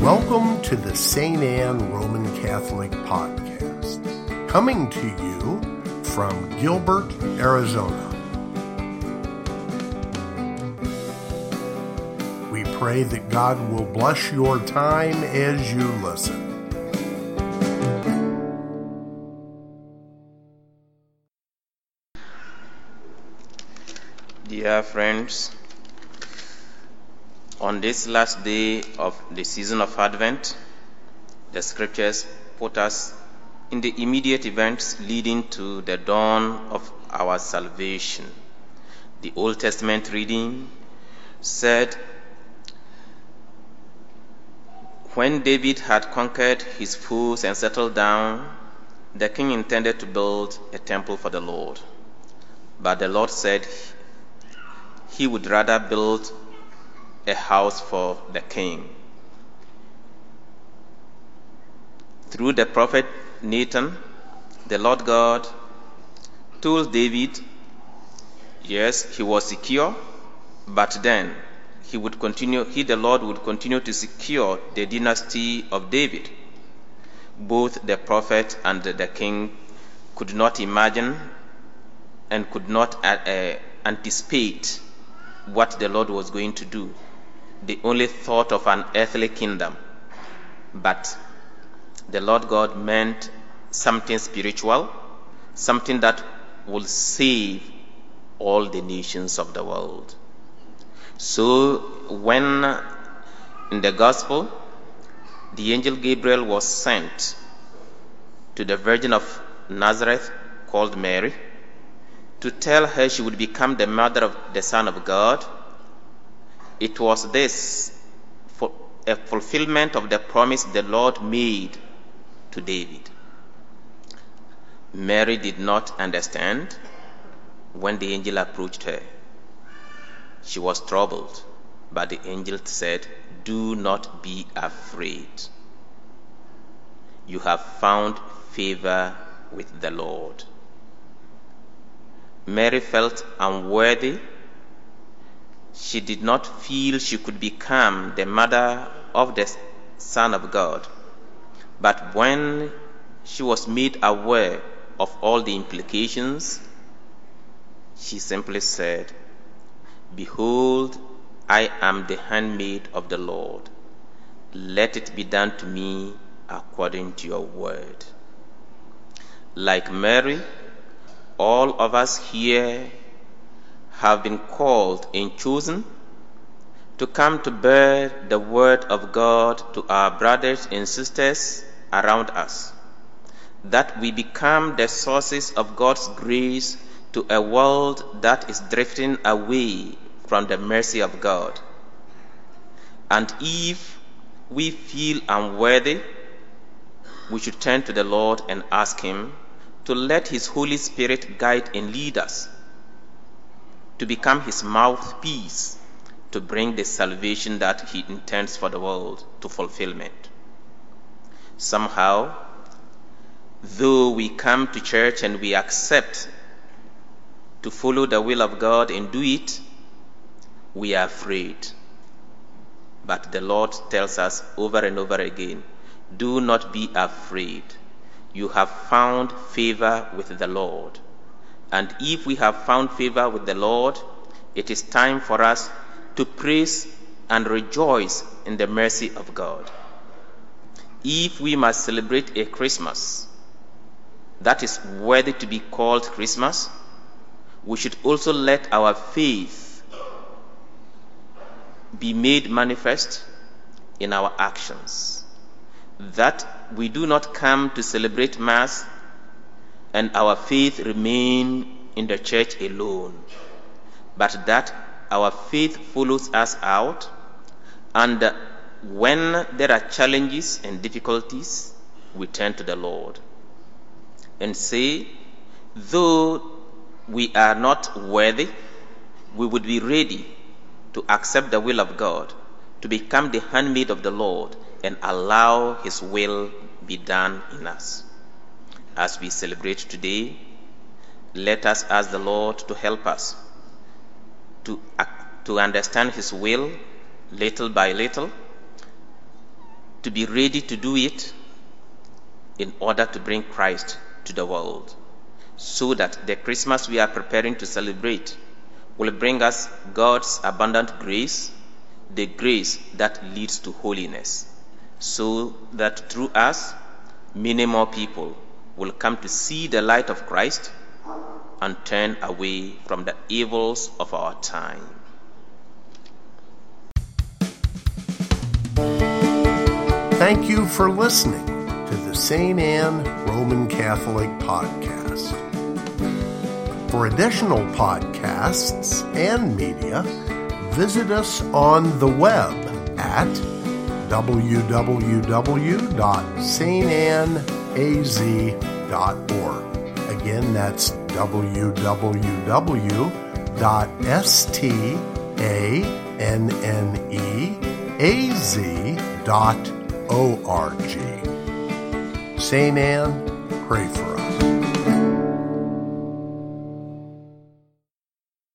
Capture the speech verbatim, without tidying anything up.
Welcome to the Saint Anne Roman Catholic Podcast, coming to you from Gilbert, Arizona. We pray that God will bless your time as you listen. Dear friends, on this last day of the season of Advent, the scriptures put us in the immediate events leading to the dawn of our salvation. The Old Testament reading said, when David had conquered his foes and settled down, the king intended to build a temple for the Lord. But the Lord said he would rather build a house for the king. Through the prophet Nathan, the Lord God told David, yes, he was secure, but then he would continue, he the Lord would continue to secure the dynasty of David. Both the prophet and the king could not imagine and could not uh, uh, anticipate what the Lord was going to do. They only thought of an earthly kingdom, but the Lord God meant something spiritual, something that will save all the nations of the world. So when in the gospel, the angel Gabriel was sent to the Virgin of Nazareth called Mary to tell her she would become the mother of the Son of God, it was this for a fulfillment of the promise the Lord made to David. Mary did not understand when the angel approached her. She was troubled, but the angel said, do not be afraid. You have found favor with the Lord. Mary felt unworthy. She did not feel she could become the mother of the Son of God. But when she was made aware of all the implications, she simply said, behold, I am the handmaid of the Lord. Let it be done to me according to your word. Like Mary, all of us here have been called and chosen to come to bear the word of God to our brothers and sisters around us, that we become the sources of God's grace to a world that is drifting away from the mercy of God. And if we feel unworthy, we should turn to the Lord and ask Him to let His Holy Spirit guide and lead us, to become His mouthpiece, to bring the salvation that He intends for the world to fulfillment. Somehow, though we come to church and we accept to follow the will of God and do it, we are afraid. But the Lord tells us over and over again, do not be afraid. You have found favor with the Lord. And if we have found favor with the Lord, it is time for us to praise and rejoice in the mercy of God. If we must celebrate a Christmas that is worthy to be called Christmas, we should also let our faith be made manifest in our actions. That we do not come to celebrate Mass and our faith remain in the church alone, but that our faith follows us out, and when there are challenges and difficulties, we turn to the Lord and say, though we are not worthy, we would be ready to accept the will of God, to become the handmaid of the Lord and allow His will be done in us. As we celebrate today, let us ask the Lord to help us to, to understand His will little by little, to be ready to do it in order to bring Christ to the world, so that the Christmas we are preparing to celebrate will bring us God's abundant grace, the grace that leads to holiness, so that through us, many more people will come to see the light of Christ and turn away from the evils of our time. Thank you for listening to the Saint Anne Roman Catholic Podcast. For additional podcasts and media, visit us on the web at w w w dot saint anne a z dot org. Again, that's w w w dot saint anne a z dot org. Saint Anne, pray for us.